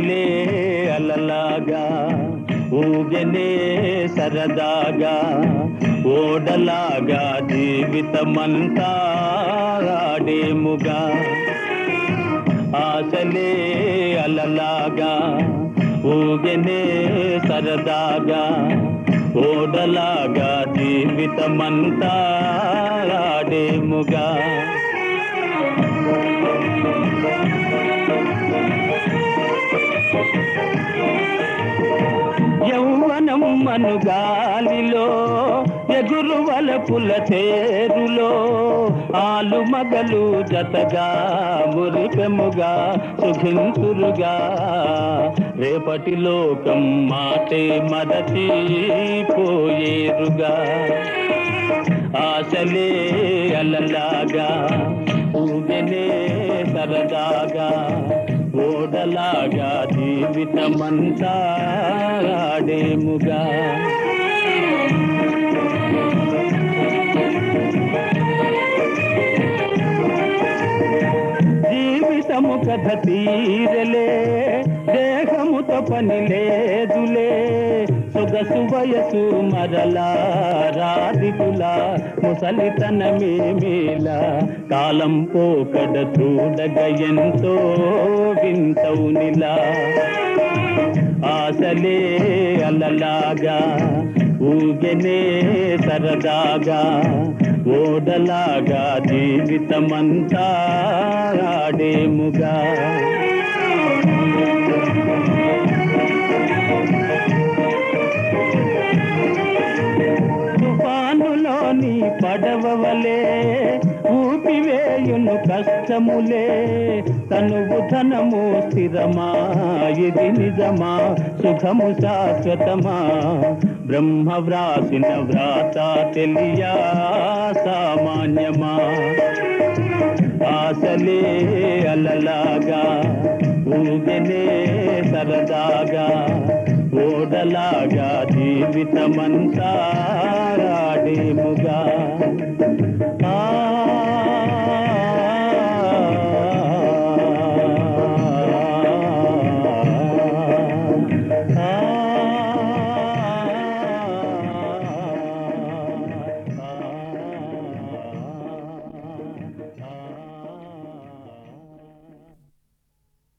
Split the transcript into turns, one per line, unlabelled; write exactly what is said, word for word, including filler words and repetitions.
ఆశలే అలలాగా ఊగనే సరదాగా ఓడలాగా జీవితమంతా ఆడేముగా ఆశలే అలలాగా ఊగనే సరదాగా ఓడలాగా జీవితమంతా ఆడేముగా యౌవనం మను గాలిలో ఎగురువల పుల చేరులో ఆలు మగలు జతగా మురిపెముగా సుఖింతురుగా రేపటి లోకం మాటే మరచిపోయేరుగా ఆశలే అలలాగా ఊగనే సరదాగా ఓడలాగా జీవితమంతా ఆడేముగా జీవితము కథ తీరలే దేహముతో పని లేదులే సొగసు వయసు మరలా రాదిగులా ముసలితనమేమేలా కాలం పోకడ చూడగ ఎంతో వింతౌనిలా ఆశలే అలలాగా ఊగనే సరదాగా ఓడలాగా జీవితమంతా ఆడేముగా తుఫానులోని పడవలే ఊపివేయును కష్టములే తనువు ధనము స్థిరమా ఇది నిజమా సుఖము శాశ్వతమా బ్రహ్మ వ్రాసిన వ్రాత తెలియా సామాన్యమా ఆశలే అలలాగా ఊగనే సరదాగా ఓడలాగా జీవితమంతా ఆడేముగా